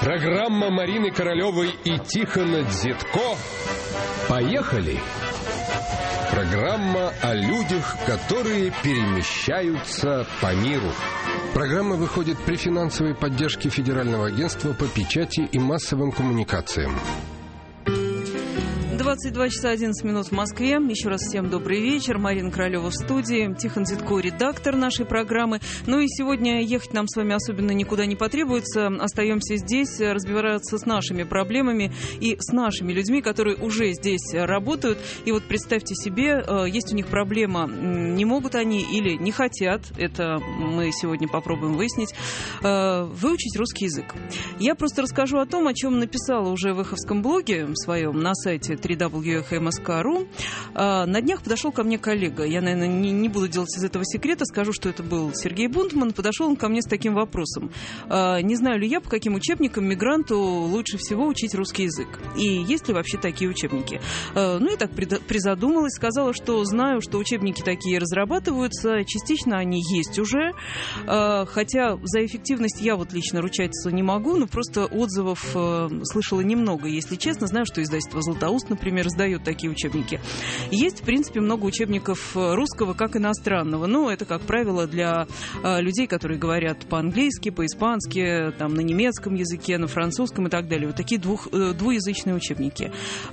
Программа Марины Королевой и Тихона Дзитко «Поехали!». Программа о людях, которые перемещаются по миру. Программа выходит при финансовой поддержке Федерального агентства по печати и массовым коммуникациям. 22 часа 11 минут в Москве. Еще раз всем добрый вечер. Марина Королева в студии. Тихон Дзитко, редактор нашей программы. Ну и сегодня ехать нам с вами особенно никуда не потребуется. Остаемся здесь, разбираться с нашими проблемами и с нашими людьми, которые уже здесь работают. И вот представьте себе, есть у них проблема. Не могут они или не хотят, это мы сегодня попробуем выяснить, выучить русский язык. Я просто расскажу о том, о чем написала уже в эховском блоге своем на сайте www.hmsk.ru. На днях подошел ко мне коллега. Я, наверное, не буду делать из этого секрета. Скажу, что это был Сергей Бунтман. Подошел он ко мне с таким вопросом. Не знаю ли я, по каким учебникам мигранту лучше всего учить русский язык? И есть ли вообще такие учебники? Ну, я так призадумалась. Сказала, что знаю, что учебники такие разрабатываются. Частично они есть уже. Хотя за эффективность я вот лично ручаться не могу. Но просто отзывов слышала немного, если честно. Знаю, что издательство «Златоуст», например, издают такие учебники. Есть, в принципе, много учебников русского как иностранного. Но это, как правило, для людей, которые говорят по-английски, по-испански, там, на немецком языке, на французском и так далее. Вот такие двуязычные учебники.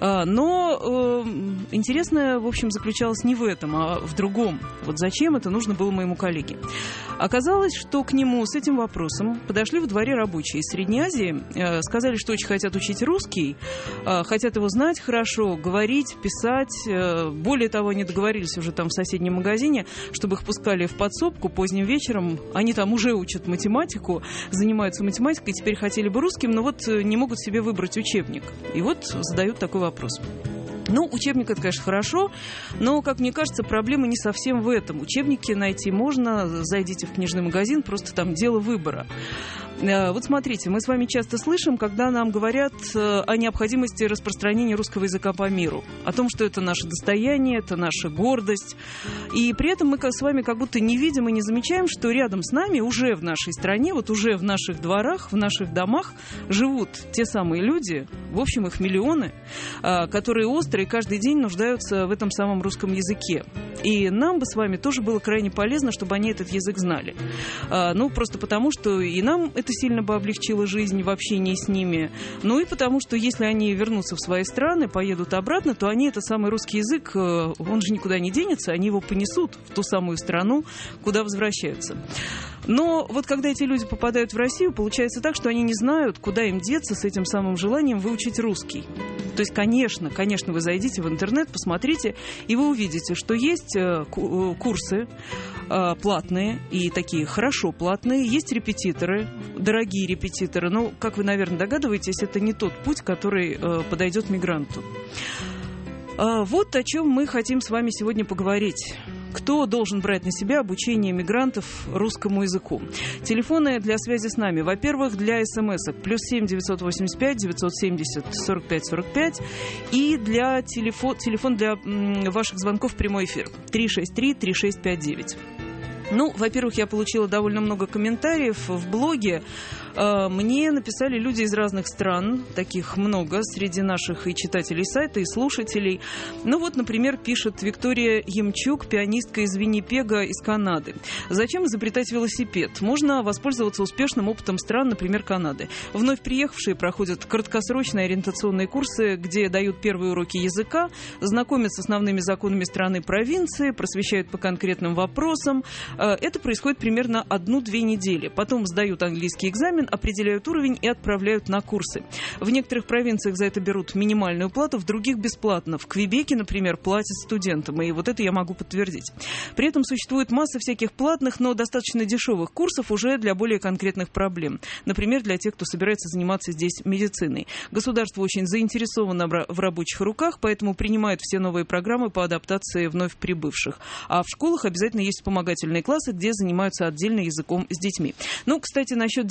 Но интересное, в общем, заключалось не в этом, а в другом. Вот зачем это нужно было моему коллеге? Оказалось, что к нему с этим вопросом подошли во дворе рабочие из Средней Азии, сказали, что очень хотят учить русский, хотят его знать хорошо, говорить, писать. Более того, они договорились уже там в соседнем магазине, чтобы их пускали в подсобку поздним вечером. Они там уже учат математику, занимаются математикой, теперь хотели бы русским, но вот не могут себе выбрать учебник. И вот задают такой вопрос. Ну, учебник — это, конечно, хорошо, но, как мне кажется, проблема не совсем в этом. Учебники найти можно, зайдите в книжный магазин, просто там дело выбора. Вот смотрите, мы с вами часто слышим, когда нам говорят о необходимости распространения русского языка по миру, о том, что это наше достояние, это наша гордость. И при этом мы с вами как будто не видим и не замечаем, что рядом с нами уже в нашей стране, вот уже в наших дворах, в наших домах живут те самые люди, в общем, их миллионы, которые остро и каждый день нуждаются в этом самом русском языке. И нам бы с вами тоже было крайне полезно, чтобы они этот язык знали. Ну, просто потому, что и нам это сильно бы облегчило жизнь в общении с ними. Ну и потому, что если они вернутся в свои страны, поедут обратно, то они этот самый русский язык, он же никуда не денется, они его понесут в ту самую страну, куда возвращаются. Но вот когда эти люди попадают в Россию, получается так, что они не знают, куда им деться с этим самым желанием выучить русский. То есть, конечно, вы зайдите в интернет, посмотрите, и вы увидите, что есть курсы платные, и такие хорошо платные, есть репетиторы, дорогие репетиторы. Но, как вы, наверное, догадываетесь, это не тот путь, который подойдет мигранту. Вот о чем мы хотим с вами сегодня поговорить. Кто должен брать на себя обучение мигрантов русскому языку? Телефоны для связи с нами. Во-первых, для смс-ок. +7 985 970 45 45. И для телефон для ваших звонков в прямой эфир. 363 3659. Ну, во-первых, я получила довольно много комментариев в блоге. Мне написали люди из разных стран, таких много, среди наших и читателей сайта, и слушателей. Ну вот, например, пишет Виктория Ямчук, пианистка из Виннипега, из Канады. Зачем изобретать велосипед? Можно воспользоваться успешным опытом стран, например, Канады. Вновь приехавшие проходят краткосрочные ориентационные курсы, где дают первые уроки языка, знакомят с основными законами страны провинции, просвещают по конкретным вопросам. Это происходит примерно 1-2 недели. Потом сдают английский экзамен, определяют уровень и отправляют на курсы. В некоторых провинциях за это берут минимальную плату, в других бесплатно. В Квебеке, например, платят студентам, и вот это я могу подтвердить. При этом существует масса всяких платных, но достаточно дешевых курсов уже для более конкретных проблем. Например, для тех, кто собирается заниматься здесь медициной. Государство очень заинтересовано в рабочих руках, поэтому принимает все новые программы по адаптации вновь прибывших. А в школах обязательно есть вспомогательные классы, где занимаются отдельно языком с детьми. Ну, кстати, насчет детей,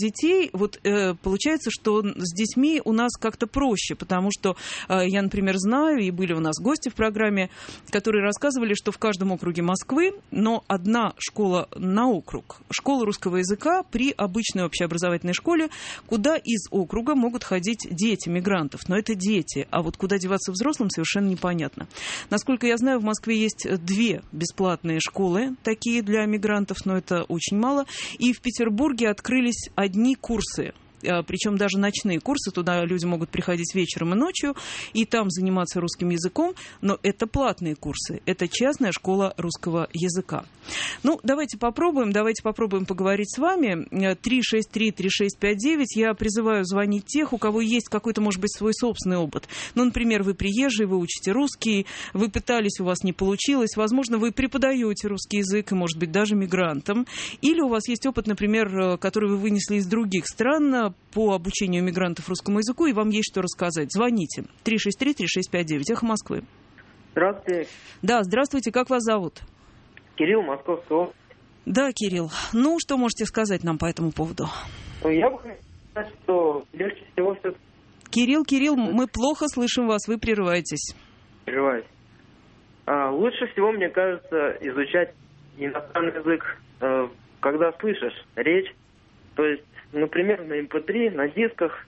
детей, вот получается, что с детьми у нас как-то проще, потому что я, например, знаю, и были у нас гости в программе, которые рассказывали, что в каждом округе Москвы, но одна школа на округ, школа русского языка при обычной общеобразовательной школе, куда из округа могут ходить дети мигрантов. Но это дети, а вот куда деваться взрослым, совершенно непонятно. Насколько я знаю, в Москве есть 2 бесплатные школы, такие для мигрантов, но это очень мало. И в Петербурге открылись одни курсы. Причем даже ночные курсы, туда люди могут приходить вечером и ночью, и там заниматься русским языком, но это платные курсы, это частная школа русского языка. Ну, давайте попробуем поговорить с вами. 363-3659, я призываю звонить тех, у кого есть какой-то, может быть, свой собственный опыт. Ну, например, вы приезжий, вы учите русский, вы пытались, у вас не получилось, возможно, вы преподаете русский язык, и, может быть, даже мигрантам, или у вас есть опыт, например, который вы вынесли из других стран, по обучению мигрантов русскому языку, и вам есть что рассказать. Звоните. 363-3659. Эхо Москвы. Здравствуйте. Да, здравствуйте. Как вас зовут? Кирилл, Московская область. Да, Кирилл. Ну, что можете сказать нам по этому поводу? Я бы хотел сказать, что легче всего все... Кирилл, мы плохо слышим вас, вы прерываетесь. Прерываюсь. Лучше всего, мне кажется, изучать иностранный язык, когда слышишь речь, то есть, например, на MP3, на дисках.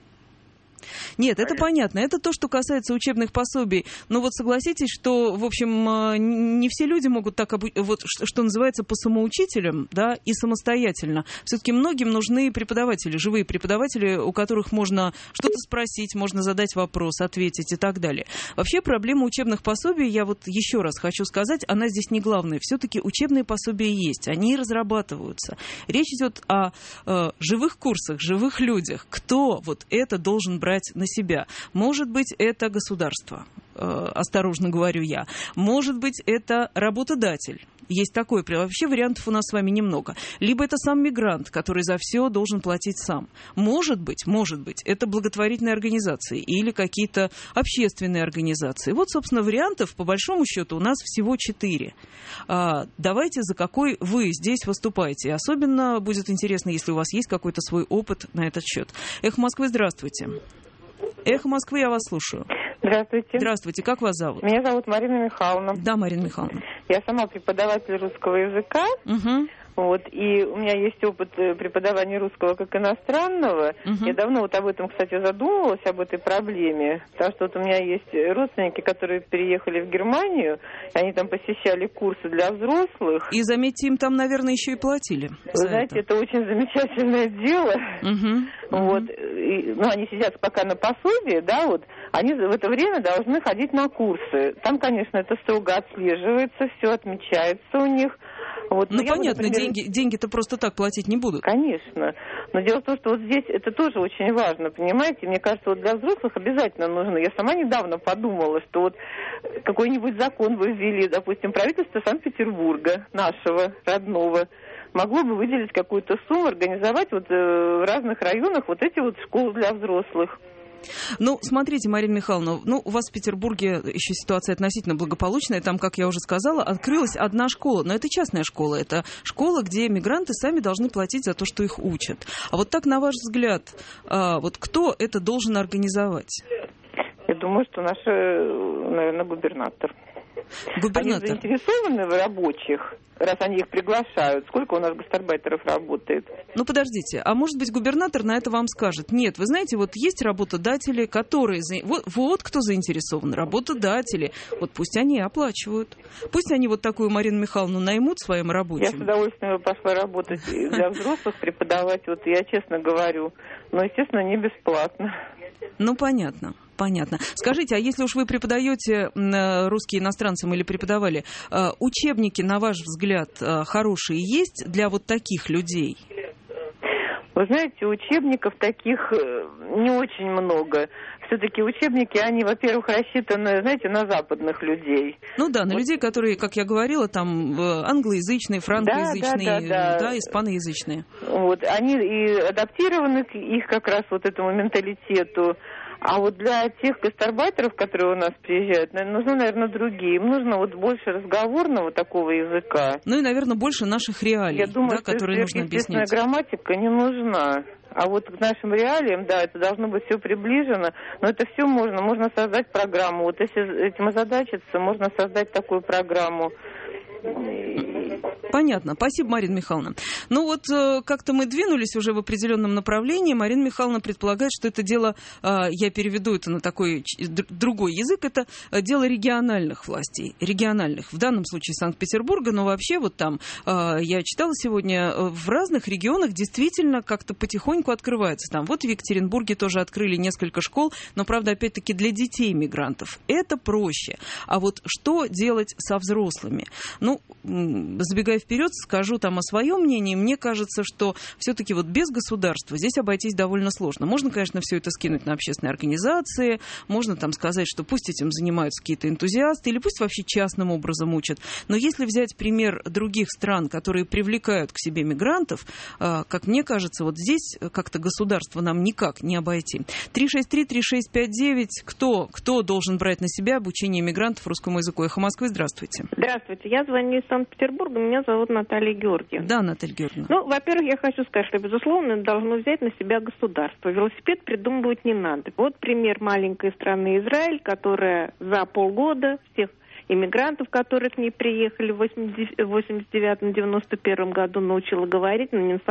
Нет, это понятно. Это то, что касается учебных пособий. Но вот согласитесь, что, в общем, не все люди могут так, вот, что называется, по самоучителям, да, и самостоятельно. Все-таки многим нужны преподаватели, живые преподаватели, у которых можно что-то спросить, можно задать вопрос, ответить и так далее. Вообще проблема учебных пособий, я вот еще раз хочу сказать, она здесь не главная. Все-таки учебные пособия есть, они разрабатываются. Речь идет о живых курсах, живых людях. Кто вот это должен брать на себя? Может быть, это государство, осторожно говорю я. Может быть, это работодатель. Есть такой. Вообще вариантов у нас с вами немного. Либо это сам мигрант, который за все должен платить сам. Может быть, это благотворительные организации или какие-то общественные организации. Вот, собственно, вариантов, по большому счету, у нас всего 4. Давайте, за какой вы здесь выступаете. И особенно будет интересно, если у вас есть какой-то свой опыт на этот счет. Эхо Москвы, здравствуйте. Эхо Москвы, я вас слушаю. Здравствуйте. Здравствуйте. Как вас зовут? Меня зовут Марина Михайловна. Да, Марина Михайловна. Я сама преподаватель русского языка. Угу. Вот, и у меня есть опыт преподавания русского как иностранного. Я давно вот об этом, кстати, задумывалась, об этой проблеме. Потому что вот у меня есть родственники, которые переехали в Германию, они там посещали курсы для взрослых. И, заметьте, им там, наверное, еще и платили. Вы знаете, это очень замечательное дело. Вот. Ну, они сидят пока на пособии, да, вот. Они в это время должны ходить на курсы. Там, конечно, это строго отслеживается, все отмечается у них. Вот. Ну, понятно, например, деньги-то просто так платить не будут. Конечно. Но дело в том, что вот здесь это тоже очень важно, понимаете? Мне кажется, вот для взрослых обязательно нужно. Я сама недавно подумала, что вот какой-нибудь закон вы ввели, допустим, правительство Санкт-Петербурга, нашего родного, могло бы выделить какую-то сумму, организовать вот в разных районах вот эти вот школы для взрослых. Ну, смотрите, Марина Михайловна, у вас в Петербурге еще ситуация относительно благополучная. Там, как я уже сказала, открылась одна школа. Но это частная школа. Это школа, где мигранты сами должны платить за то, что их учат. А вот так, на ваш взгляд, вот кто это должен организовать? Я думаю, что наш, наверное, губернатор. Губернатор. Они заинтересованы в рабочих, раз они их приглашают. Сколько у нас гастарбайтеров работает? Ну, подождите, а может быть, губернатор на это вам скажет: нет, вы знаете, вот есть работодатели, которые... Вот кто заинтересован, работодатели. Вот пусть они оплачивают. Пусть они вот такую Марину Михайловну наймут своим рабочим. Я с удовольствием пошла работать для взрослых, преподавать, вот я честно говорю. Но, естественно, не бесплатно. Ну, понятно. Понятно. Скажите, а если уж вы преподаете русский иностранцам или преподавали, учебники, на ваш взгляд, хорошие есть для вот таких людей? Вы знаете, учебников таких не очень много. Все-таки учебники, они, во-первых, рассчитаны, знаете, на западных людей. Ну да, на людей, которые, как я говорила, там англоязычные, франкоязычные, да, испаноязычные. Вот, они и адаптированы к их как раз вот этому менталитету. А вот для тех гастарбайтеров, которые у нас приезжают, нужны, наверное, другие. Им нужно вот больше разговорного такого языка. Ну и, наверное, больше наших реалий, я думаю, да, которые нужно объяснять. Естественная грамматика не нужна. А вот к нашим реалиям, да, это должно быть все приближено, но это все можно создать программу. Вот если этим озадачиться, можно создать такую программу. Понятно. Спасибо, Марина Михайловна. Ну вот как-то мы двинулись уже в определенном направлении. Марина Михайловна предполагает, что это дело, я переведу это на такой другой язык, это дело региональных властей. Региональных. В данном случае Санкт-Петербурга, но вообще вот там, я читала сегодня, в разных регионах действительно как-то потихоньку открывается. Там вот в Екатеринбурге тоже открыли несколько школ, но, правда, опять-таки для детей мигрантов. Это проще. А вот что делать со взрослыми? Ну, забегая вперед, скажу там о своем мнении. Мне кажется, что все-таки вот без государства здесь обойтись довольно сложно. Можно, конечно, все это скинуть на общественные организации, можно там сказать, что пусть этим занимаются какие-то энтузиасты, или пусть вообще частным образом учат. Но если взять пример других стран, которые привлекают к себе мигрантов, как мне кажется, вот здесь как-то государство нам никак не обойти. 363-3659. Кто должен брать на себя обучение мигрантов русскому языку? Эхо Москвы, здравствуйте. Здравствуйте, я звоню из Санкт-Петербурга, меня зовут Наталья Георгиевна. Да, Наталья Георгиевна. Ну, во-первых, я хочу сказать, что, безусловно, должно взять на себя государство. Велосипед придумывать не надо. Вот пример маленькой страны Израиль, которая за полгода всех иммигрантов, которые к ней приехали в 89-91 году, научила говорить на не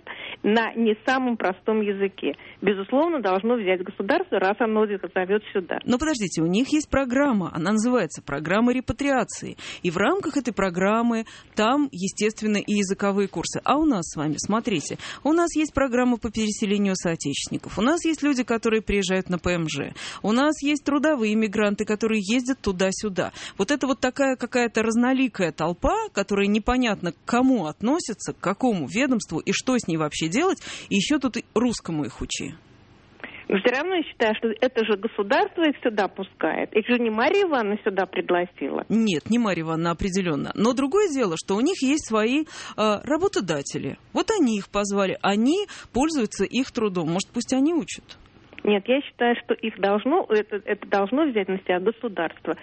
самом простом языке. Безусловно, должно взять государство, раз оно их зовет сюда. Но подождите, у них есть программа, она называется «Программа репатриации». И в рамках этой программы там, естественно, и языковые курсы. А у нас с вами, смотрите, у нас есть программа по переселению соотечественников, у нас есть люди, которые приезжают на ПМЖ, у нас есть трудовые мигранты, которые ездят туда-сюда. Вот это вот такая какая-то разноликая толпа, которая непонятно к кому относится, к какому ведомству и что с ней вообще делать, и еще тут и русскому их учи. Но все равно я считаю, что это же государство их сюда пускает. Их же не Мария Ивановна сюда пригласила. Нет, не Мария Ивановна определенно. Но другое дело, что у них есть свои работодатели. Вот они их позвали, они пользуются их трудом. Может, пусть они учат? Нет, я считаю, что это должно взять на себя государство.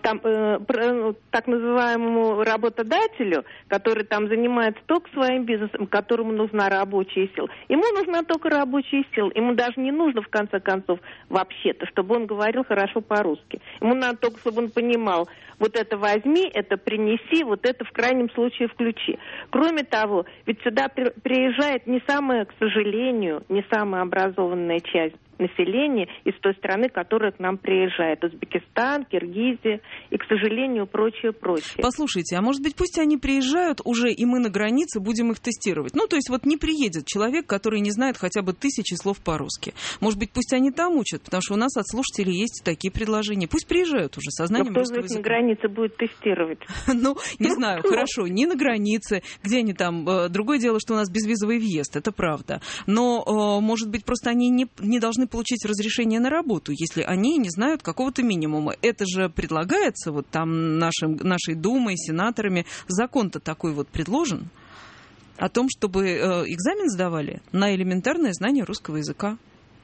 Так называемому работодателю, который там занимается только своим бизнесом, которому нужна рабочая сила, ему нужна только рабочая сила. Ему даже не нужно, в конце концов, вообще-то, чтобы он говорил хорошо по-русски. Ему надо только, чтобы он понимал, вот это возьми, это принеси, вот это в крайнем случае включи. Кроме того, ведь сюда приезжает не самая, к сожалению, не самая образованная часть населения из той страны, которая к нам приезжает. Узбекистан, Киргизия и, к сожалению, прочее. Послушайте, а может быть, пусть они приезжают уже, и мы на границе будем их тестировать? Ну, то есть вот не приедет человек, который не знает хотя бы 1000 слов по-русски. Может быть, пусть они там учат, потому что у нас от слушателей есть такие предложения. Пусть приезжают уже со знанием русского языка. Но кто на границе будет тестировать? Ну, не знаю, хорошо, не на границе, где они там. Другое дело, что у нас безвизовый въезд, это правда. Но, может быть, просто они не должны получить разрешение на работу, если они не знают какого-то минимума. Это же предлагается вот там нашей Думой, сенаторами. Закон-то такой вот предложен о том, чтобы экзамен сдавали на элементарное знание русского языка.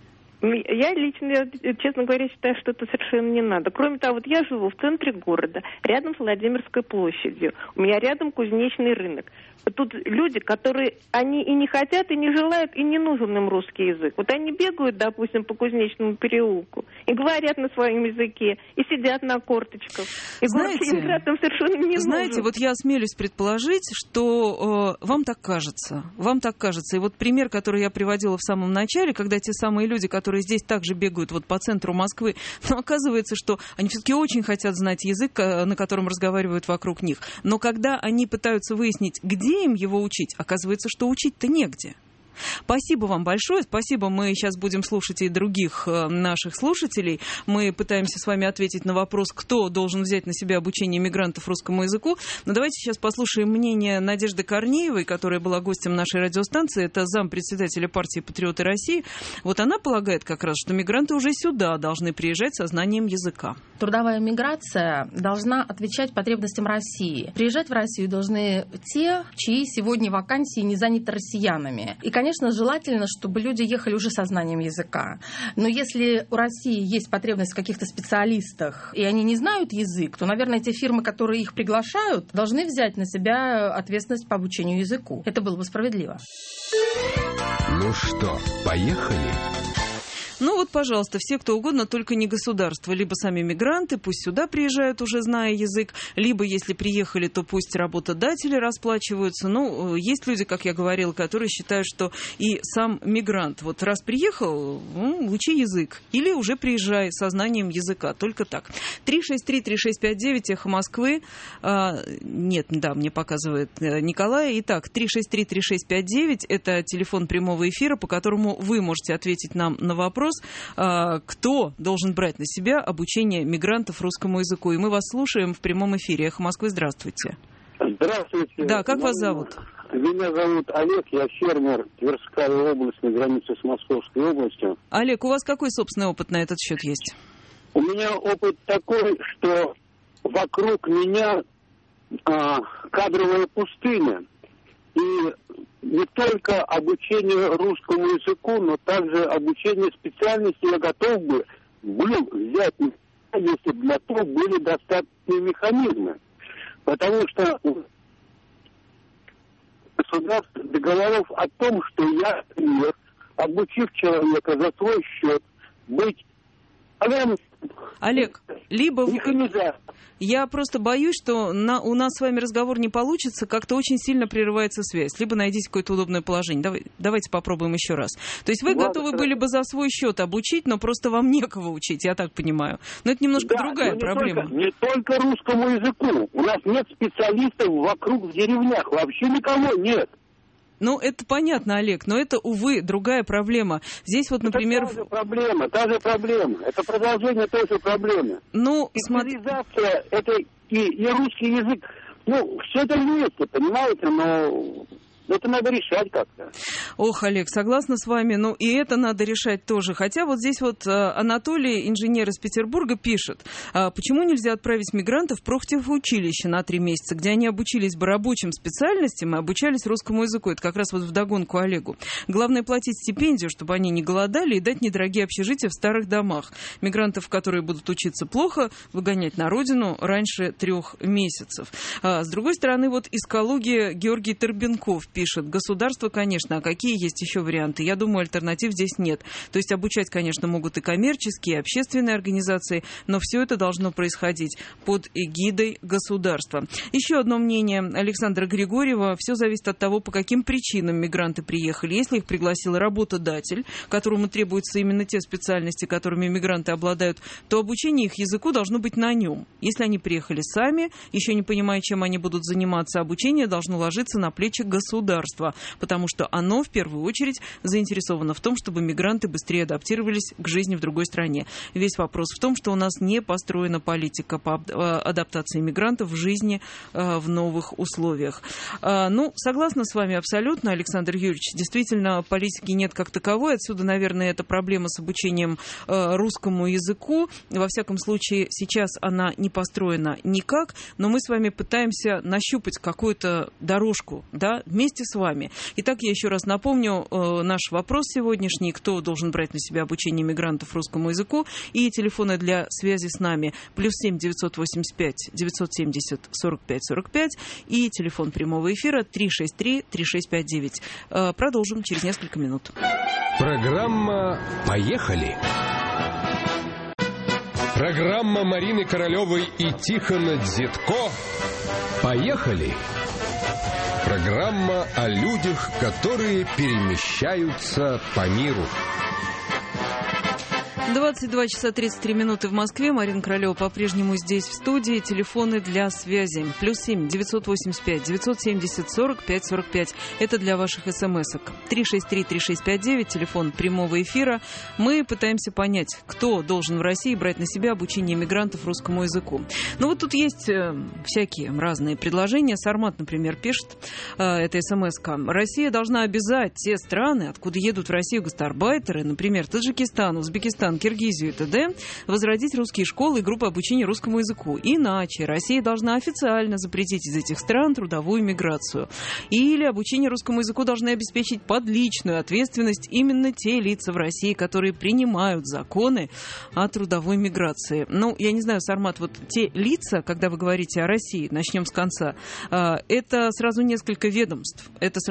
Я лично, честно говоря, считаю, что это совершенно не надо. Кроме того, вот я живу в центре города, рядом с Владимирской площадью. У меня рядом кузнечный рынок. Тут люди, которые, они и не хотят, и не желают, и не нужен им русский язык. Вот они бегают, допустим, по Кузнечному переулку и говорят на своем языке, и сидят на корточках. И иммигрантам совершенно не нужен. Знаете, вот я осмелюсь предположить, что вам так кажется. Вам так кажется. И вот пример, который я приводила в самом начале, когда те самые люди, которые здесь также бегают вот по центру Москвы, но оказывается, что они все-таки очень хотят знать язык, на котором разговаривают вокруг них. Но когда они пытаются выяснить, где им его учить, оказывается, что учить-то негде. Спасибо вам большое. Спасибо. Мы сейчас будем слушать и других наших слушателей. Мы пытаемся с вами ответить на вопрос, кто должен взять на себя обучение мигрантов русскому языку. Но давайте сейчас послушаем мнение Надежды Корнеевой, которая была гостем нашей радиостанции. Это зампредседателя партии «Патриоты России». Вот она полагает как раз, что мигранты уже сюда должны приезжать со знанием языка. Трудовая миграция должна отвечать потребностям России. Приезжать в Россию должны те, чьи сегодня вакансии не заняты россиянами. И, Конечно, желательно, чтобы люди ехали уже со знанием языка. Но если у России есть потребность в каких-то специалистах, и они не знают язык, то, наверное, те фирмы, которые их приглашают, должны взять на себя ответственность по обучению языку. Это было бы справедливо. Ну что, поехали? Ну вот, пожалуйста, все, кто угодно, только не государство. Либо сами мигранты, пусть сюда приезжают, уже зная язык, либо, если приехали, то пусть работодатели расплачиваются. Ну, есть люди, как я говорила, которые считают, что и сам мигрант, вот раз приехал, учи язык. Или уже приезжай со знанием языка. Только так. 363-3659, эхо Москвы. Нет, да, мне показывает Николай. Итак, 363-3659, это телефон прямого эфира, по которому вы можете ответить нам на вопрос, кто должен брать на себя обучение мигрантов русскому языку. И мы вас слушаем в прямом эфире. Эхо Москвы, здравствуйте. Здравствуйте. Да, как вас зовут? Меня зовут Олег, я фермер, Тверская область, на границе с Московской областью. Олег, у вас какой собственный опыт на этот счет есть? У меня опыт такой, что вокруг меня кадровая пустыня. И не только обучение русскому языку, но также обучение специальности я готов был взять, если бы для того были достаточные механизмы. Потому что государство договоров о том, что я, например, обучив человека за свой счет, быть... Олег, либо... Я просто боюсь, что у нас с вами разговор не получится, как-то очень сильно прерывается связь. Либо найдите какое-то удобное положение. Давайте попробуем еще раз. То есть вы готовы были бы за свой счет обучить, но просто вам некого учить, я так понимаю. Но это немножко другая проблема. Не только русскому языку. У нас нет специалистов вокруг в деревнях. Вообще никого нет. Ну, это понятно, Олег, но это, увы, другая проблема. Здесь вот, например... Это та же проблема. Это продолжение той же проблемы. Ну, цивилизация, это и русский язык. Ну, все это вместе, понимаете, но... Это надо решать как-то. Ох, Олег, согласна с вами, но и это надо решать тоже. Хотя вот здесь вот Анатолий, инженер из Петербурга, пишет, почему нельзя отправить мигрантов в профтехучилище на 3 месяца, где они обучились бы рабочим специальностям и обучались русскому языку. Это как раз вот вдогонку Олегу. Главное платить стипендию, чтобы они не голодали, и дать недорогие общежития в старых домах. Мигрантов, которые будут учиться плохо, выгонять на родину раньше 3 месяцев. С другой стороны, вот из Калуги Георгий Торбенков пишет, государство, конечно, а какие есть еще варианты? Я думаю, альтернатив здесь нет. То есть обучать, конечно, могут и коммерческие, и общественные организации, но все это должно происходить под эгидой государства. Еще одно мнение Александра Григорьева. Все зависит от того, по каким причинам мигранты приехали. Если их пригласил работодатель, которому требуются именно те специальности, которыми мигранты обладают, то обучение их языку должно быть на нем. Если они приехали сами, еще не понимая, чем они будут заниматься, обучение должно ложиться на плечи государства, потому что оно в первую очередь заинтересовано в том, чтобы мигранты быстрее адаптировались к жизни в другой стране. Весь вопрос в том, что у нас не построена политика по адаптации мигрантов в жизни в новых условиях. Ну, согласна с вами абсолютно, Александр Юрьевич. Действительно, политики нет как таковой. Отсюда, наверное, эта проблема с обучением русскому языку. Во всяком случае, сейчас она не построена никак, но мы с вами пытаемся нащупать какую-то дорожку, да, вместе с вами. Итак, я еще раз напомню наш вопрос сегодняшний. Кто должен брать на себя обучение мигрантов русскому языку? И телефоны для связи с нами. +7 985 970 45 45. И телефон прямого эфира 363 3659. Продолжим через несколько минут. Программа «Поехали». Программа Марины Королевой и Тихона Дзитко «Поехали». Программа о людях, которые перемещаются по миру. 22 часа 33 минуты в Москве. Марина Королева по-прежнему здесь в студии. Телефоны для связи. +7 985 970 45 45. Это для ваших смс-ок. 363-3659, телефон прямого эфира. Мы пытаемся понять, кто должен в России брать на себя обучение мигрантов русскому языку. Ну вот тут есть всякие разные предложения. Сармат, например, пишет, это смс-ка. Россия должна обязать те страны, откуда едут в Россию гастарбайтеры, например, Таджикистан, Узбекистан, Кыргызстан, Киргизию и т.д. возродить русские школы и группы обучения русскому языку. Иначе Россия должна официально запретить из этих стран трудовую миграцию. Или обучение русскому языку должны обеспечить под личную ответственность именно те лица в России, которые принимают законы о трудовой миграции. Ну, я не знаю, Сармат, вот те лица, когда вы говорите о России, начнем с конца, это сразу несколько ведомств.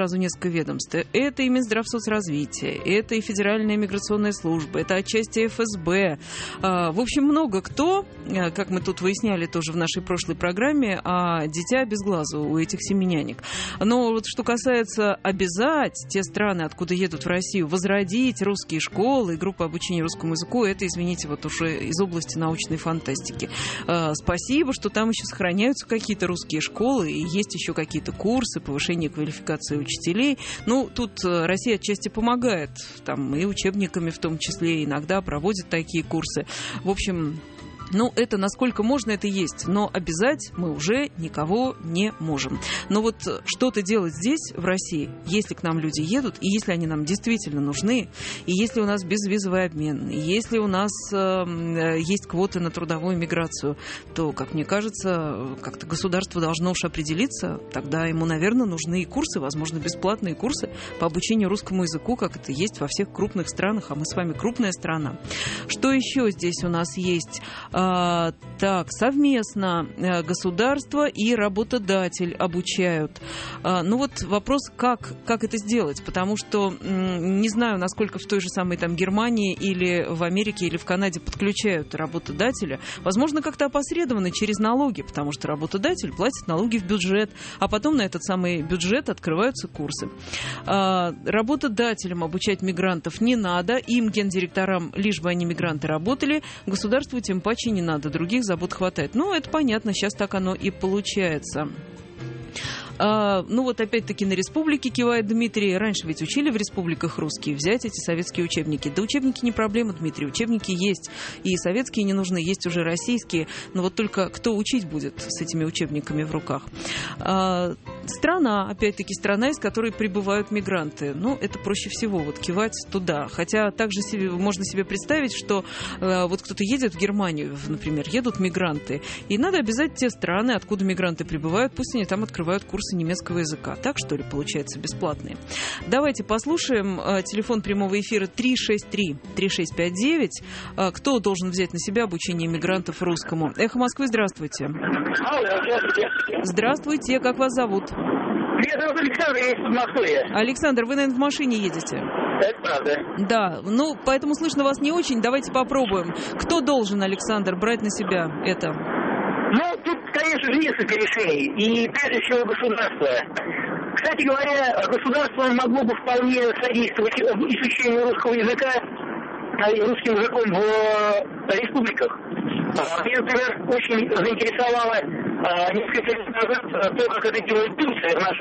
Это и Минздравсоцразвитие, это и Федеральная миграционная служба, это отчасти ФСБ. В общем, много кто, как мы тут выясняли тоже в нашей прошлой программе, дитя без глазу у этих семенянек. Но вот что касается обязать те страны, откуда едут в Россию, возродить русские школы и группы обучения русскому языку, это, извините, вот уже из области научной фантастики. Спасибо, что там еще сохраняются какие-то русские школы и есть еще какие-то курсы повышения квалификации учителей. Ну, тут Россия отчасти помогает, там и учебниками в том числе, иногда проводит такие курсы. В общем, ну, это насколько можно, это есть. Но обязать мы уже никого не можем. Но вот что-то делать здесь, в России, если к нам люди едут, и если они нам действительно нужны, и если у нас безвизовый обмен, и если у нас есть квоты на трудовую миграцию, то, как мне кажется, как-то государство должно уж определиться. Тогда ему, наверное, нужны и курсы, возможно, бесплатные курсы по обучению русскому языку, как это есть во всех крупных странах, а мы с вами крупная страна. Что еще здесь у нас есть? Так, совместно государство и работодатель обучают. Ну вот вопрос, как это сделать, потому что не знаю, насколько в той же самой там Германии или в Америке или в Канаде подключают работодателя. Возможно, как-то опосредованно через налоги, потому что работодатель платит налоги в бюджет, а потом на этот самый бюджет открываются курсы. Работодателям обучать мигрантов не надо, им, гендиректорам, лишь бы они мигранты работали, государству тем паче не надо, других забот хватает. Ну, это понятно, сейчас так оно и получается. Ну вот опять-таки на республике кивает Дмитрий. Раньше ведь учили в республиках русские. Взять эти советские учебники. Да учебники не проблема, Дмитрий. Учебники есть. И советские не нужны, есть уже российские. Но вот только кто учить будет с этими учебниками в руках? Страна, опять-таки, страна, из которой прибывают мигранты. Ну, это проще всего, вот кивать туда. Хотя также можно себе представить, что вот кто-то едет в Германию, например, едут мигранты. И надо обязать те страны, откуда мигранты прибывают, пусть они там открывают курсы немецкого языка. Так, что ли, получается, бесплатные? Давайте послушаем. Телефон прямого эфира 363-3659. Кто должен взять на себя обучение мигрантов русскому? Эхо Москвы, здравствуйте. Здравствуйте, как вас зовут? Меня зовут Александр, я из Москвы. Александр, вы, наверное, в машине едете? Это правда. Да, ну, поэтому слышно вас не очень. Давайте попробуем. Кто должен, Александр, брать на себя это? Ну, тут, конечно же, несколько решений. И прежде всего государство. Кстати говоря, государство могло бы вполне содействовать изучению русского языка и русским языком в республиках. Меня, например, очень заинтересовало несколько лет назад то, как это делает Турция в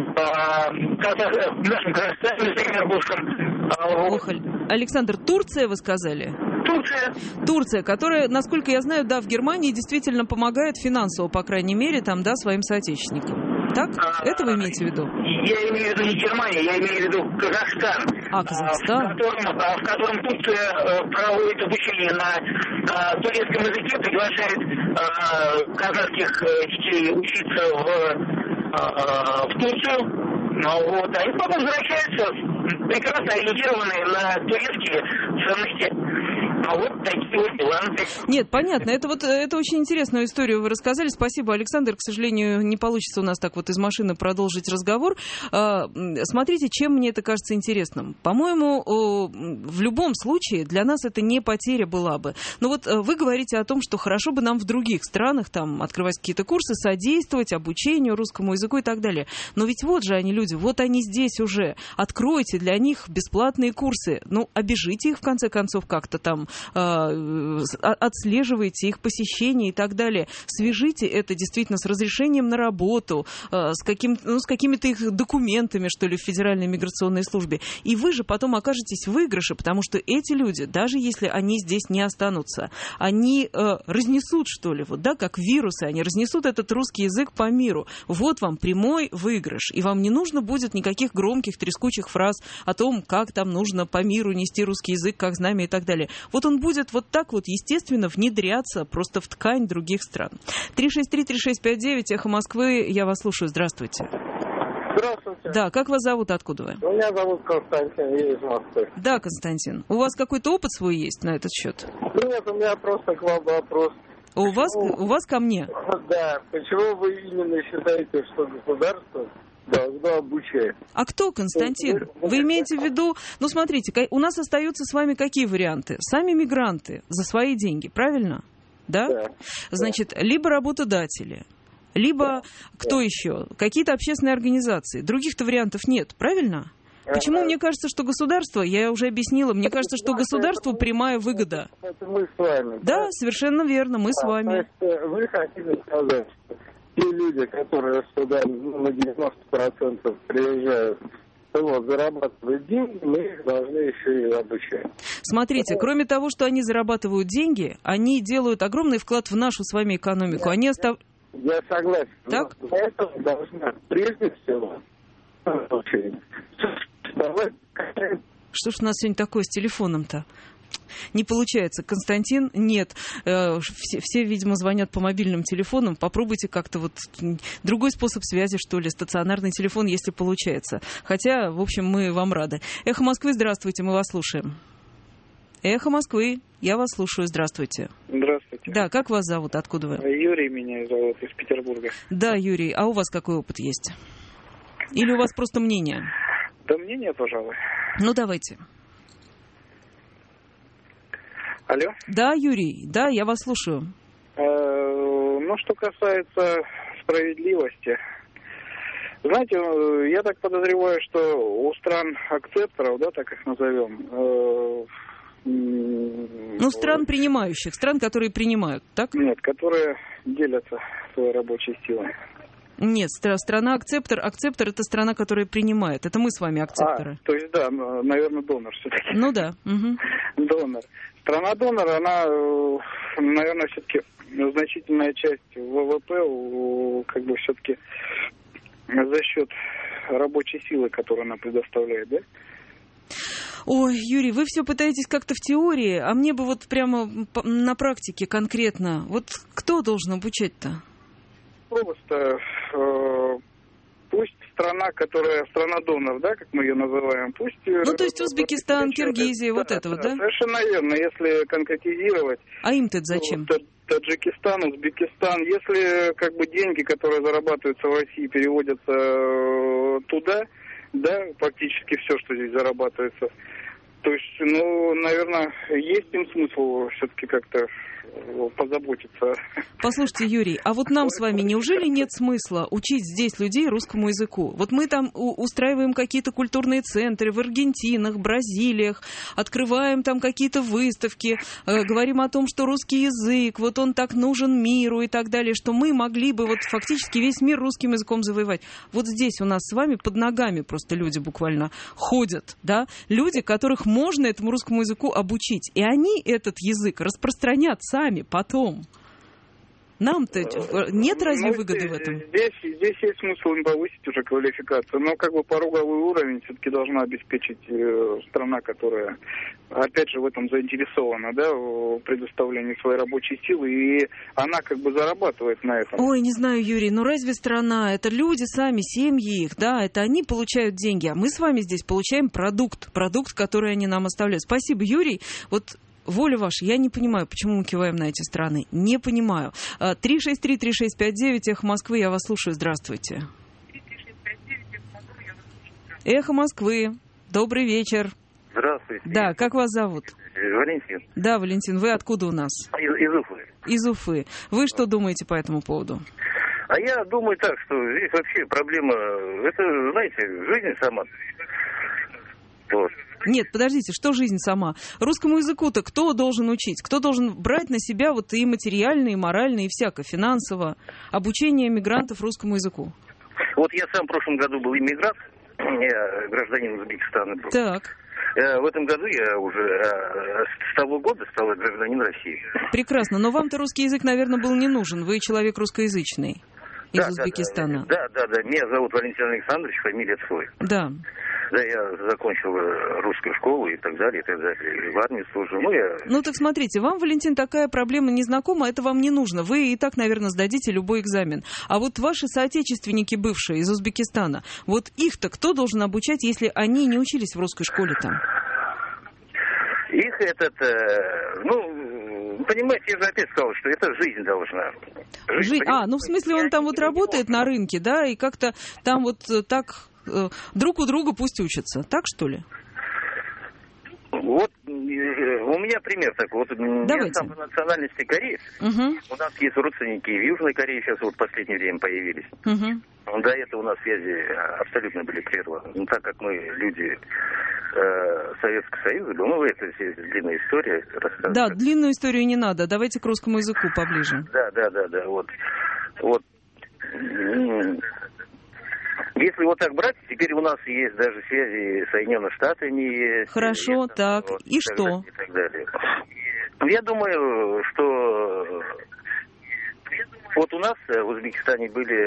нашем Казахстане, например, бывшем. Александр, Турция, вы сказали? Турция, которая, насколько я знаю, да, в Германии действительно помогает финансово, по крайней мере, там, да, своим соотечественникам. Так? Это вы имеете в виду? Я имею в виду не Германию, я имею в виду Казахстан. Казахстан? В котором Турция проводит обучение на турецком языке, приглашает казахских детей учиться в Турцию. Вот. Они потом возвращаются прекрасно ориентированные на турецкие ценности. А вот такие вот дела. Нет, понятно. Это очень интересную историю вы рассказали. Спасибо, Александр. К сожалению, не получится у нас так вот из машины продолжить разговор. Смотрите, чем мне это кажется интересным. По-моему, в любом случае для нас это не потеря была бы. Но вот вы говорите о том, что хорошо бы нам в других странах там открывать какие-то курсы, содействовать обучению русскому языку и так далее. Но ведь вот же они люди, вот они здесь уже. Откройте для них бесплатные курсы. Ну, обижите их, в конце концов, как-то там, отслеживайте их посещение и так далее. Свяжите это действительно с разрешением на работу, с какими-то их документами, что ли, в Федеральной миграционной службе. И вы же потом окажетесь в выигрыше, потому что эти люди, даже если они здесь не останутся, они разнесут, что ли, вот, да, как вирусы, они разнесут этот русский язык по миру. Вот вам прямой выигрыш. И вам не нужно будет никаких громких, трескучих фраз о том, как там нужно по миру нести русский язык, как знамя и так далее. Вот вот он будет вот так вот естественно внедряться просто в ткань других стран. 363-3659, Эхо Москвы, я вас слушаю, здравствуйте. Здравствуйте. Да, как вас зовут, откуда вы? Меня зовут Константин, я из Москвы. Да, Константин. У вас какой-то опыт свой есть на этот счет? Нет, у меня просто к вам вопрос. У вас ко мне? Да, почему вы именно считаете, что государство должно обучать? А кто, Константин? Вы имеете в виду... Ну, смотрите, у нас остаются с вами какие варианты? Сами мигранты за свои деньги, правильно? Да? Значит, либо работодатели, либо кто еще? Какие-то общественные организации. Других-то вариантов нет, правильно? Почему мне кажется, что государство, я уже объяснила, мне кажется, что государству прямая выгода. Это мы с вами. Да, совершенно верно, мы с вами. То есть вы хотите сказать, что те люди, которые сюда на 90% приезжают, зарабатывают деньги, мы их должны еще и обучать. Смотрите, кроме того, что они зарабатывают деньги, они делают огромный вклад в нашу с вами экономику. Я согласен. Так? Но для этого должна прежде всего Что ж у нас сегодня такое с телефоном-то? Не получается. Константин, нет. Все, видимо, звонят по мобильным телефонам. Попробуйте как-то вот другой способ связи, что ли, стационарный телефон, если получается. Хотя, в общем, мы вам рады. Эхо Москвы, здравствуйте, мы вас слушаем. Эхо Москвы, я вас слушаю, здравствуйте. Здравствуйте. Да, как вас зовут, откуда вы? Юрий меня зовут, из Петербурга. Да, Юрий, а у вас какой опыт есть? Или у вас просто мнение? Да мнение, пожалуй. Ну, давайте. Алло? Да, Юрий, да, я вас слушаю. Ну, что касается справедливости, знаете, я так подозреваю, что у стран акцепторов, да, так их назовем... Ну, стран принимающих, стран, которые принимают, так? Нет, которые делятся своей рабочей силой. Нет, страна акцептор это страна, которая принимает. Это мы с вами акцепторы. То есть, да, наверное, донор все-таки. Ну да. Угу. Донор. Страна-донор, она, наверное, все-таки значительная часть ВВП, как бы все-таки за счет рабочей силы, которую она предоставляет, да? Ой, Юрий, вы все пытаетесь как-то в теории, а мне бы вот прямо на практике конкретно. Вот кто должен обучать-то? Просто пусть страна-донор, да, как мы ее называем, пусть... Ну, то есть Узбекистан, Киргизия, вот это вот, да? Совершенно верно, если конкретизировать... А им-то зачем? Таджикистан, Узбекистан, если как бы деньги, которые зарабатываются в России, переводятся туда, да, практически все, что здесь зарабатывается, то есть, ну, наверное, есть им смысл все-таки как-то позаботиться. Послушайте, Юрий, а вот нам с вами неужели нет смысла учить здесь людей русскому языку? Вот мы там устраиваем какие-то культурные центры в Аргентинах, Бразилиях, открываем там какие-то выставки, говорим о том, что русский язык, вот он так нужен миру и так далее, что мы могли бы вот фактически весь мир русским языком завоевать. Вот здесь у нас с вами под ногами просто люди буквально ходят, да? Люди, которых можно этому русскому языку обучить. И они этот язык распространят сами потом. Нам-то нет разве выгоды в этом? Здесь есть смысл им повысить уже квалификацию, но как бы пороговый уровень все-таки должна обеспечить страна, которая, опять же, в этом заинтересована, да, в предоставлении своей рабочей силы, и она как бы зарабатывает на этом. Ой, не знаю, Юрий, но разве страна? Это люди сами, семьи их, да, это они получают деньги, а мы с вами здесь получаем продукт, который они нам оставляют. Спасибо, Юрий. Вот воля ваша, я не понимаю, почему мы киваем на эти страны. Не понимаю. 363-3659, Эхо Москвы, я вас слушаю. Здравствуйте. Эхо Москвы, добрый вечер. Здравствуйте. Да, как вас зовут? Валентин. Да, Валентин, вы откуда у нас? Из Уфы. Из Уфы. Вы что думаете по этому поводу? А я думаю так, что здесь вообще проблема, это, знаете, жизнь сама. Вот. Нет, подождите, что жизнь сама? Русскому языку-то кто должен учить? Кто должен брать на себя вот и материально, и морально, и всяко, финансово обучение мигрантов русскому языку? Вот я сам в прошлом году был иммигрант, я гражданин Узбекистана был. Так. В этом году я уже с того года стал гражданин России. Прекрасно, но вам-то русский язык, наверное, был не нужен. Вы человек русскоязычный из Узбекистана. Да. Меня зовут Валентин Александрович, фамилия Цой. Да. Да, я закончил русскую школу и так далее, и так далее. И в армии служил. Ну, так смотрите, вам, Валентин, такая проблема не знакома, это вам не нужно. Вы и так, наверное, сдадите любой экзамен. А вот ваши соотечественники бывшие из Узбекистана, вот их-то кто должен обучать, если они не учились в русской школе там? Их понимаете, я же опять сказал, что это жизнь должна. В смысле, он там вот работает на рынке, да, и как-то там вот так друг у друга пусть учатся, так что ли? Вот у меня пример такой. Вот я сам по национальности кореец. У нас есть родственники в Южной Корее, сейчас вот в последнее время появились. До этого у нас связи абсолютно были прерваны. Так как мы люди Советского Союза, это длинная история. Да, длинную историю не надо. Давайте к русскому языку поближе. Да. Вот. Если вот так брать, теперь у нас есть даже связи с Соединенными Штатами. Хорошо, так. И что? И так далее. Я думаю, что вот у нас в Узбекистане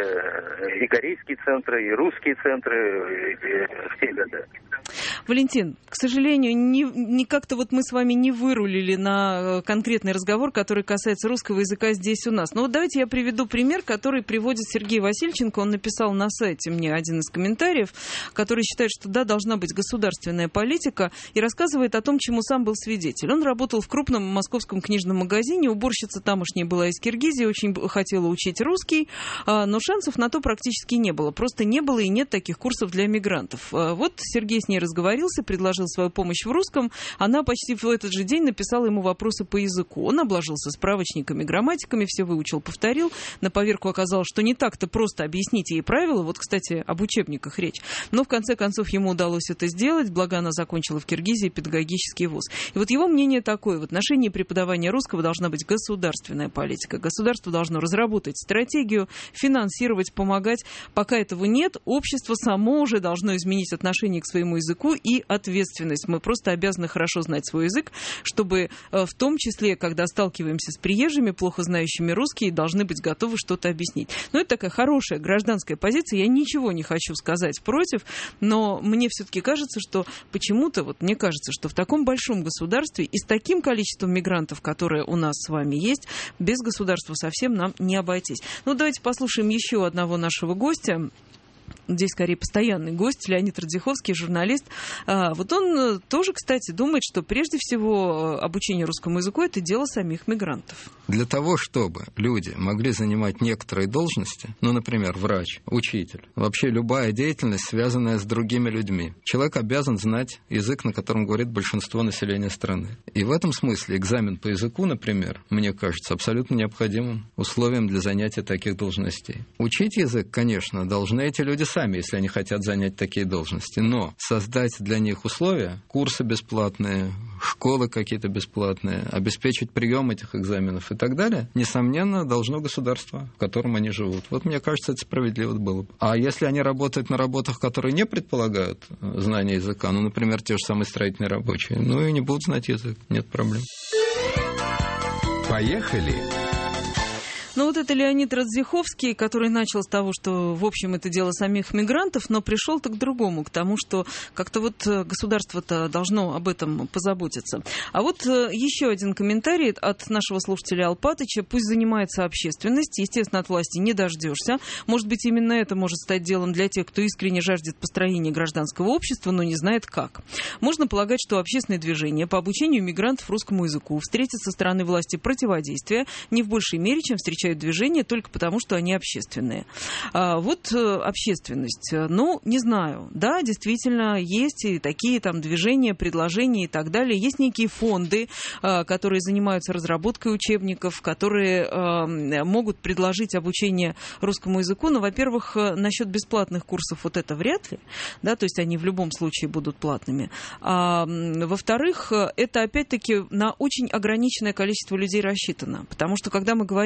были и корейские центры, и русские центры в те годы. Валентин, к сожалению, не как-то вот мы с вами не вырулили на конкретный разговор, который касается русского языка здесь у нас. Но вот давайте я приведу пример, который приводит Сергей Васильченко. Он написал на сайте мне один из комментариев, который считает, что да, должна быть государственная политика, и рассказывает о том, чему сам был свидетель. Он работал в крупном московском книжном магазине, уборщица тамошняя была из Киргизии, очень хотела учить русский, но шансов на то практически не было. Просто не было и нет таких курсов для мигрантов. Вот Сергей с ней разговорился, предложил свою помощь в русском. Она почти в этот же день написала ему вопросы по языку. Он обложился справочниками, грамматиками, все выучил, повторил. На поверку оказалось, что не так-то просто объяснить ей правила. Вот, кстати, об учебниках речь. Но в конце концов ему удалось это сделать, благо она закончила в Киргизии педагогический вуз. И вот его мнение такое: в отношении преподавания русского должна быть государственная политика. Государство должно разработать стратегию, финансировать, помогать. Пока этого нет, общество само уже должно изменить отношение к своему языку и ответственность. Мы просто обязаны хорошо знать свой язык, чтобы в том числе, когда сталкиваемся с приезжими, плохо знающими русский, должны быть готовы что-то объяснить. Но это такая хорошая гражданская позиция. Я ничего не хочу сказать против, но мне все-таки кажется, что почему-то, вот мне кажется, что в таком большом государстве и с таким количеством мигрантов, которые у нас с вами есть, без государства совсем нам не обойтись. Ну, давайте послушаем еще одного нашего гостя. Здесь, скорее, постоянный гость, Леонид Радзиховский, журналист. Вот он тоже, кстати, думает, что прежде всего обучение русскому языку – это дело самих мигрантов. Для того, чтобы люди могли занимать некоторые должности, например, врач, учитель, вообще любая деятельность, связанная с другими людьми, человек обязан знать язык, на котором говорит большинство населения страны. И в этом смысле экзамен по языку, например, мне кажется абсолютно необходимым условием для занятия таких должностей. Учить язык, конечно, должны эти люди сами, если они хотят занять такие должности. Но создать для них условия, курсы бесплатные, школы какие-то бесплатные, обеспечить прием этих экзаменов и так далее, несомненно, должно государство, в котором они живут. Вот мне кажется, это справедливо было бы. А если они работают на работах, которые не предполагают знание языка, например, те же самые строительные рабочие, и не будут знать язык, нет проблем. Поехали! Вот это Леонид Радзиховский, который начал с того, что, в общем, это дело самих мигрантов, но пришел-то к другому, к тому, что как-то вот государство-то должно об этом позаботиться. А вот еще один комментарий от нашего слушателя Алпатыча. Пусть занимается общественность, естественно, от власти не дождешься. Может быть, именно это может стать делом для тех, кто искренне жаждет построения гражданского общества, но не знает как. Можно полагать, что общественное движение по обучению мигрантов русскому языку встретит со стороны власти противодействие не в большей мере, чем встречают движения только потому, что они общественные. Вот общественность, не знаю, да, действительно, есть и такие там движения, предложения и так далее. Есть некие фонды, которые занимаются разработкой учебников, которые могут предложить обучение русскому языку. Но, во-первых, насчет бесплатных курсов вот это вряд ли, да, то есть они в любом случае будут платными. Во-вторых, это опять-таки на очень ограниченное количество людей рассчитано, потому что когда мы говорим о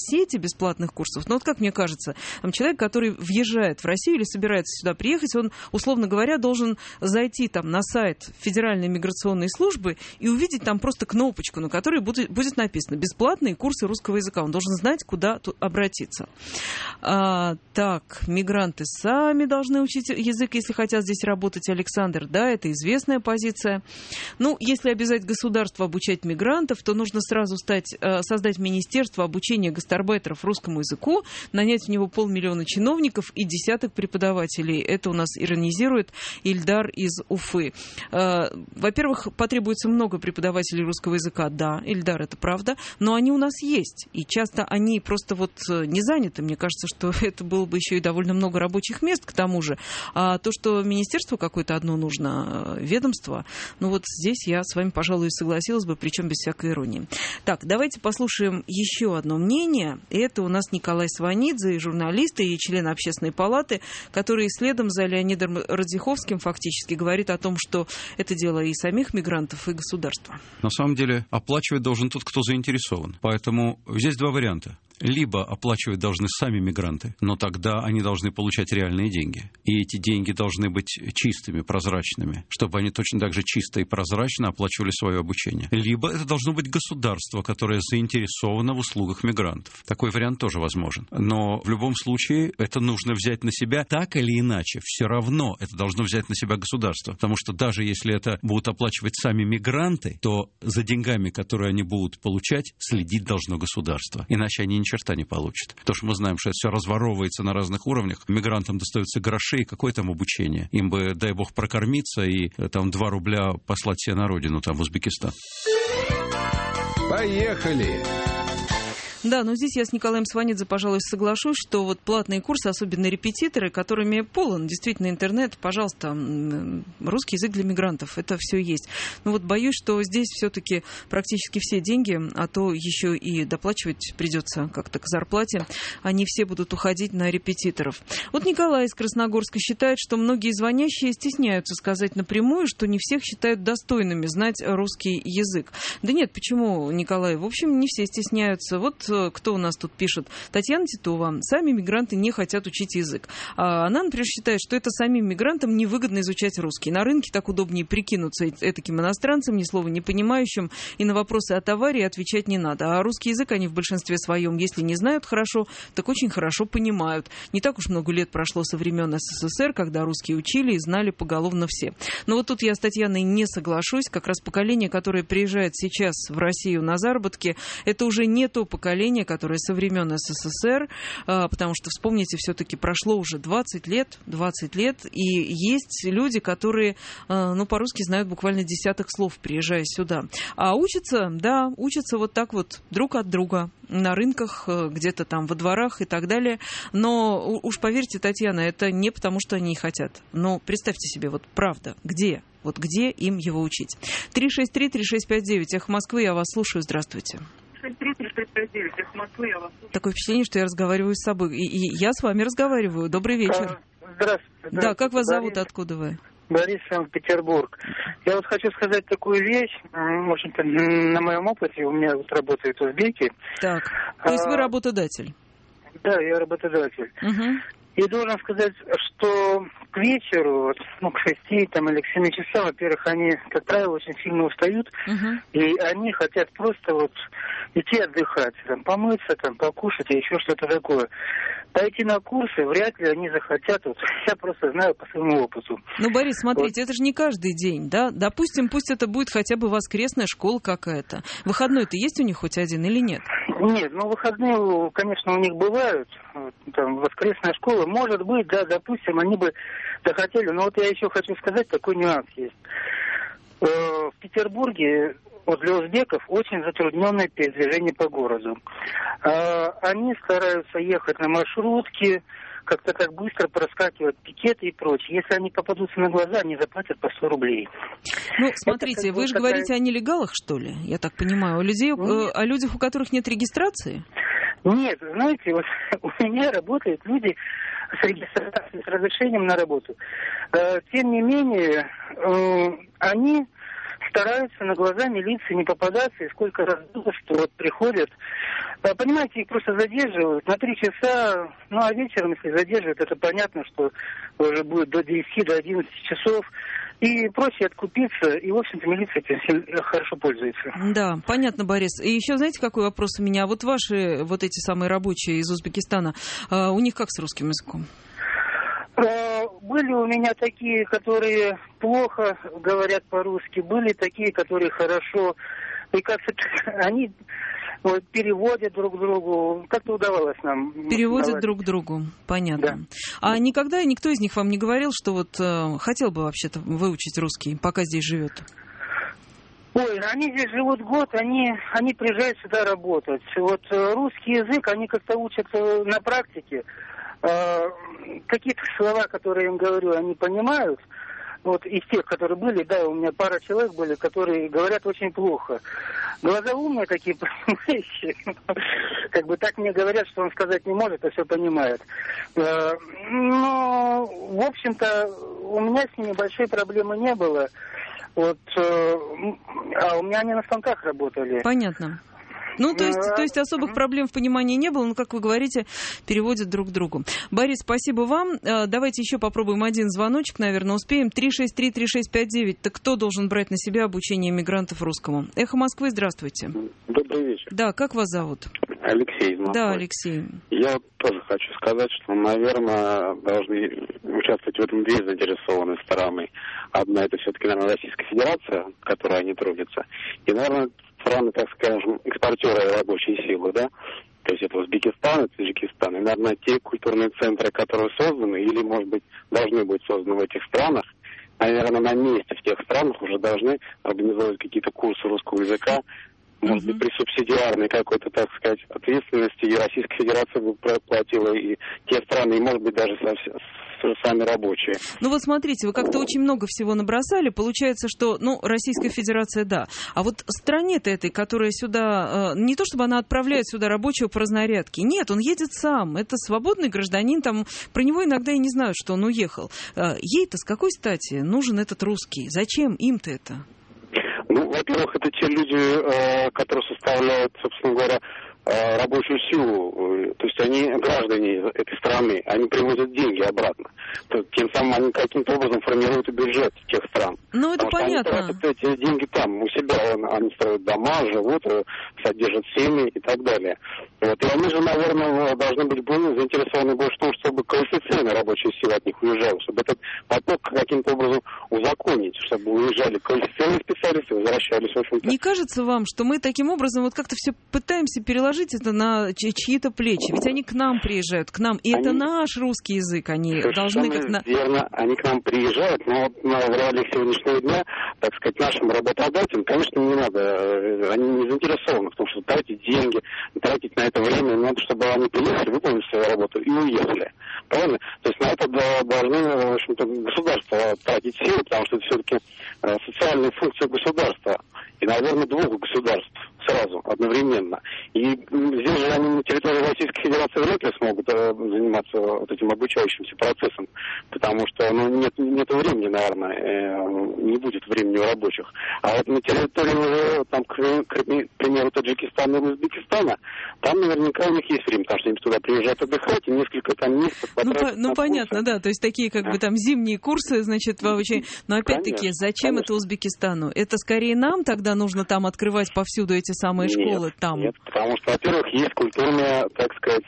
сети бесплатных курсов. Но вот как мне кажется, там человек, который въезжает в Россию или собирается сюда приехать, он, условно говоря, должен зайти там на сайт Федеральной миграционной службы и увидеть там просто кнопочку, на которой будет написано «Бесплатные курсы русского языка». Он должен знать, куда обратиться. Так, мигранты сами должны учить язык, если хотят здесь работать, Александр. Да, это известная позиция. Ну, если обязать государство обучать мигрантов, то нужно сразу создать министерство обучения гастарбайтеров русскому языку, нанять в него 500 000 чиновников и десяток преподавателей. Это у нас иронизирует Ильдар из Уфы. Во-первых, потребуется много преподавателей русского языка. Да, Ильдар, это правда. Но они у нас есть. И часто они просто вот не заняты. Мне кажется, что это было бы еще и довольно много рабочих мест к тому же. А то, что министерство какое-то одно нужно, ведомство, ну вот здесь я с вами, пожалуй, согласилась бы, причем без всякой иронии. Так, давайте послушаем еще одно мнение. Это у нас Николай Сванидзе, журналист и член Общественной палаты, который следом за Леонидом Радзиховским фактически говорит о том, что это дело и самих мигрантов, и государства. На самом деле оплачивать должен тот, кто заинтересован. Поэтому здесь два варианта. Либо оплачивать должны сами мигранты, но тогда они должны получать реальные деньги. И эти деньги должны быть чистыми, прозрачными, чтобы они точно так же чисто и прозрачно оплачивали свое обучение. Либо это должно быть государство, которое заинтересовано в услугах мигрантов. Такой вариант тоже возможен. Но в любом случае это нужно взять на себя так или иначе. Все равно это должно взять на себя государство. Потому что даже если это будут оплачивать сами мигранты, то за деньгами, которые они будут получать, следить должно государство. Иначе они ни черта не получат. Потому что мы знаем, что это все разворовывается на разных уровнях. Мигрантам достаются гроши, и какое там обучение? Им бы, дай бог, прокормиться и там 2 рубля послать себе на родину, там в Узбекистан. Поехали! Да, но здесь я с Николаем Сванидзе, пожалуй, соглашусь, что вот платные курсы, особенно репетиторы, которыми полон действительно интернет, пожалуйста, русский язык для мигрантов, это все есть. Но вот боюсь, что здесь все-таки практически все деньги, а то еще и доплачивать придется как-то к зарплате, они все будут уходить на репетиторов. Вот Николай из Красногорска считает, что многие звонящие стесняются сказать напрямую, что не всех считают достойными знать русский язык. Да нет, почему, Николай? В общем, не все стесняются. Вот кто у нас тут пишет? Татьяна Титова. Сами мигранты не хотят учить язык. Она, например, считает, что это самим мигрантам невыгодно изучать русский. На рынке так удобнее прикинуться этаким иностранцем, ни слова не понимающим, и на вопросы о товаре отвечать не надо. А русский язык они в большинстве своем, если не знают хорошо, так очень хорошо понимают. Не так уж много лет прошло со времен СССР, когда русские учили и знали поголовно все. Но вот тут я с Татьяной не соглашусь. Как раз поколение, которое приезжает сейчас в Россию на заработки, это уже не то поколение, которое со времен СССР, потому что, вспомните, все-таки прошло уже 20 лет, и есть люди, которые, по-русски знают буквально десяток слов, приезжая сюда. А учатся, да, учатся вот так вот друг от друга на рынках, где-то там во дворах и так далее. Но уж поверьте, Татьяна, это не потому, что они хотят. Но представьте себе, вот правда, где? Вот где им его учить? 363-3659, Эхо Москвы, я вас слушаю, здравствуйте. Такое впечатление, что я разговариваю с собой. И я с вами разговариваю. Добрый вечер. Здравствуйте. Да, как вас зовут, откуда вы? Борис, Санкт-Петербург. Я вот хочу сказать такую вещь. В общем-то, на моем опыте у меня вот работают узбеки. Так, то есть вы работодатель? Да, я работодатель. Угу. И должен сказать, что к вечеру, к 6 там, или к 7 часам, во-первых, они, как правило, очень сильно устают, и они хотят просто вот идти отдыхать, там, помыться, там, покушать и еще что-то такое. Пойти на курсы вряд ли они захотят, вот, я просто знаю по своему опыту. Ну, Борис, смотрите, вот. Это же не каждый день, да? Допустим, пусть это будет хотя бы воскресная школа какая-то. Выходной-то есть у них хоть один или нет? Нет, выходные, конечно, у них бывают, там, воскресная школа, может быть, да, допустим, они бы захотели, но вот я еще хочу сказать, такой нюанс есть. В Петербурге вот для узбеков очень затрудненное передвижение по городу. Они стараются ехать на маршрутке, как-то так быстро проскакивать пикеты и прочее. Если они попадутся на глаза, они заплатят по 100 рублей. Ну, смотрите, вы же говорите о нелегалах, что ли? Я так понимаю, о людях, у которых нет регистрации? Нет, знаете, вот у меня работают люди с регистрацией, с разрешением на работу. Тем не менее, они стараются на глаза милиции не попадаться, и сколько раз было, что вот приходят, понимаете, их просто задерживают на 3 часа, ну а вечером, если задерживают, это понятно, что уже будет до 10, до 11 часов, и проще откупиться, и, в общем-то, милиция этим хорошо пользуется. Да, понятно, Борис. И еще, знаете, какой вопрос у меня? Вот ваши, вот эти самые рабочие из Узбекистана, у них как с русским языком? Были у меня такие, которые плохо говорят по-русски, были такие, которые хорошо. И как-то они вот, переводят друг другу. Как-то удавалось нам. Переводят друг другу, понятно. Да. А никогда никто из них вам не говорил, что вот хотел бы вообще-то выучить русский, пока здесь живет? Ой, они здесь живут год, они приезжают сюда работать. Вот русский язык они как-то учат на практике. Какие-то слова, которые я им говорю, они понимают. Вот из тех, которые были, да, у меня пара человек были, которые говорят очень плохо. Глаза умные такие, понимающие. Как бы так мне говорят, что он сказать не может, а все понимает. Но, в общем-то, у меня с ними большой проблемы не было. Вот, а у меня они на станках работали. Понятно. Ну, то есть особых проблем в понимании не было, но, как вы говорите, переводят друг другу. Борис, спасибо вам. Давайте еще попробуем один звоночек, наверное, успеем. 363-3659. Так кто должен брать на себя обучение мигрантов русскому? Эхо Москвы, здравствуйте. Добрый вечер. Да, как вас зовут? Алексей из Москвы. Да, Алексей. Я тоже хочу сказать, что, наверное, должны участвовать в этом две заинтересованные стороны. Одна — это все-таки, наверное, Российская Федерация, в которой они трудятся. И, наверное, страны, так скажем, экспортеры рабочей силы, да, то есть это Узбекистан, это Таджикистан, и, наверное, те культурные центры, которые созданы или, может быть, должны быть созданы в этих странах, наверное, на месте в тех странах уже должны организовывать какие-то курсы русского языка, может быть, при субсидиарной какой-то, так сказать, ответственности, и Российская Федерация бы платила, и те страны, и, может быть, даже сами рабочие. Ну вот смотрите, вы как-то очень много всего набросали. Получается, что, Российская Федерация, да. А вот стране-то этой, которая сюда, не то чтобы она отправляет сюда рабочего по разнарядке. Нет, он едет сам. Это свободный гражданин, там про него иногда и не знают, что он уехал. Ей-то с какой стати нужен этот русский? Зачем им-то это? Ну, во-первых, это те люди, которые составляют, собственно говоря, рабочую силу, то есть они граждане этой страны, они привозят деньги обратно. Тем самым они каким-то образом формируют бюджет тех стран. Ну, это понятно. Они тратят эти деньги там, у себя, они строят дома, живут, содержат семьи и так далее. Вот. И они же, наверное, должны быть более заинтересованы больше в том, чтобы квалифицированная рабочая сила от них уезжала, чтобы этот поток каким-то образом узаконить, чтобы уезжали квалифицированные специалисты, возвращались, в общем-то. Не кажется вам, что мы таким образом вот как-то все пытаемся переложить это на чьи-то плечи? Ведь они к нам приезжают, к нам, и это наш русский язык, они должны как-то... Верно, они к нам приезжают, но в реалиях сегодняшнего дня, так сказать, нашим работодателям, конечно, не надо, они не заинтересованы в том, чтобы тратить деньги, тратить на это время, надо, чтобы они приехали, выполнили свою работу и уехали. Правильно? То есть на это должны, в общем-то, государство тратить силы, потому что это все-таки социальная функция государства. И, наверное, двух государств сразу, одновременно. И здесь же они на территории Российской Федерации вряд ли смогут заниматься вот этим обучающимся процессом, потому что нет времени, наверное, не будет времени у рабочих. А вот на территории уже, там, к примеру, Таджикистана и Узбекистана, там наверняка у них есть время, потому что им туда приезжают отдыхать, и несколько там месяцев потратят. Ну, понятно, да, то есть такие как бы там зимние курсы, значит, вообще. Но опять-таки, зачем это Узбекистану? Это скорее нам тогда нужно там открывать повсюду эти самые школы там? Нет, потому что, во-первых, есть культурное, так сказать,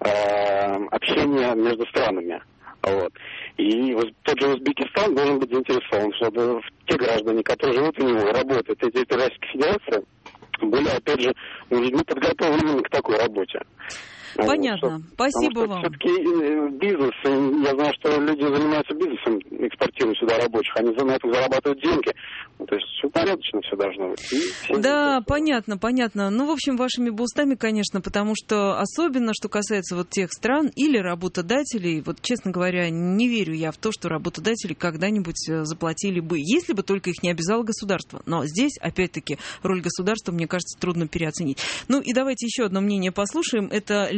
общение между странами. Вот. И тот же Узбекистан должен быть заинтересован, чтобы те граждане, которые живут у него, работают в этой Российской Федерации, были, опять же, людьми подготовлены к такой работе. Понятно. Спасибо вам. Все-таки бизнес, я знаю, что люди занимаются бизнесом, экспортируют сюда рабочих, они на этом зарабатывают деньги. То есть все порядочно все должно быть. Да, понятно. Ну, в общем, вашими бы устами, конечно, потому что особенно, что касается вот тех стран или работодателей, вот, честно говоря, не верю я в то, что работодатели когда-нибудь заплатили бы, если бы только их не обязало государство. Но здесь, опять-таки, роль государства, мне кажется, трудно переоценить. Ну, и давайте еще одно мнение послушаем. Это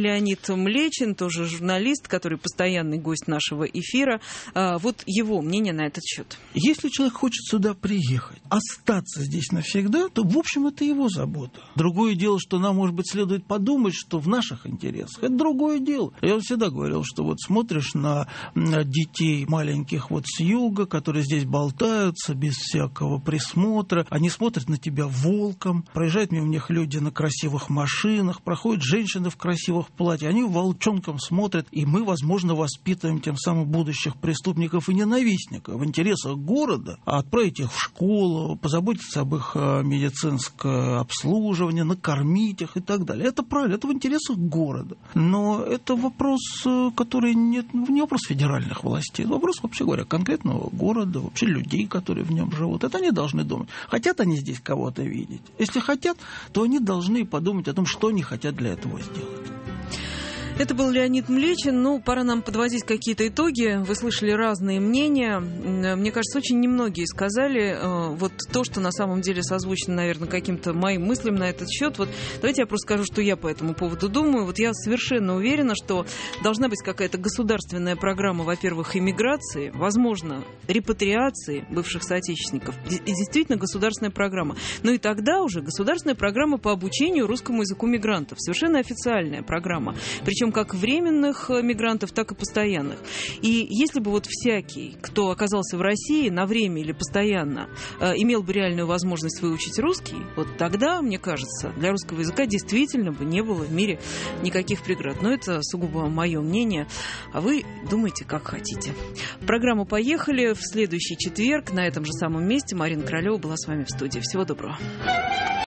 Леонид Млечин, тоже журналист, который постоянный гость нашего эфира. Вот его мнение на этот счет. Если человек хочет сюда приехать, остаться здесь навсегда, то, в общем, это его забота. Другое дело, что нам, может быть, следует подумать, что в наших интересах. Это другое дело. Я всегда говорил, что вот смотришь на детей маленьких вот с юга, которые здесь болтаются без всякого присмотра. Они смотрят на тебя волком. Проезжают мимо них люди на красивых машинах. Проходят женщины в красивых платьях. Они волчонком смотрят. И мы, возможно, воспитываем тем самым будущих преступников и ненавистников. В интересах города отправить их в школу, позаботиться об их медицинском обслуживании, накормить их и так далее. Это правильно. Это в интересах города. Но это вопрос, который не вопрос федеральных властей. Это вопрос, вообще говоря, конкретного города, вообще людей, которые в нем живут. Это они должны думать. Хотят они здесь кого-то видеть? Если хотят, то они должны подумать о том, что они хотят для этого сделать. Это был Леонид Млечин. Ну, пора нам подводить какие-то итоги. Вы слышали разные мнения. Мне кажется, очень немногие сказали вот то, что на самом деле созвучно, наверное, каким-то моим мыслям на этот счет. Вот давайте я просто скажу, что я по этому поводу думаю. Вот я совершенно уверена, что должна быть какая-то государственная программа, во-первых, иммиграции, возможно, репатриации бывших соотечественников. И действительно государственная программа. Ну и тогда уже государственная программа по обучению русскому языку мигрантов. Совершенно официальная программа. Причем как временных мигрантов, так и постоянных. И если бы вот всякий, кто оказался в России на время или постоянно, имел бы реальную возможность выучить русский, вот тогда, мне кажется, для русского языка действительно бы не было в мире никаких преград. Но это сугубо мое мнение, а вы думайте, как хотите. Программу «Поехали» в следующий четверг на этом же самом месте. Марина Королева была с вами в студии. Всего доброго.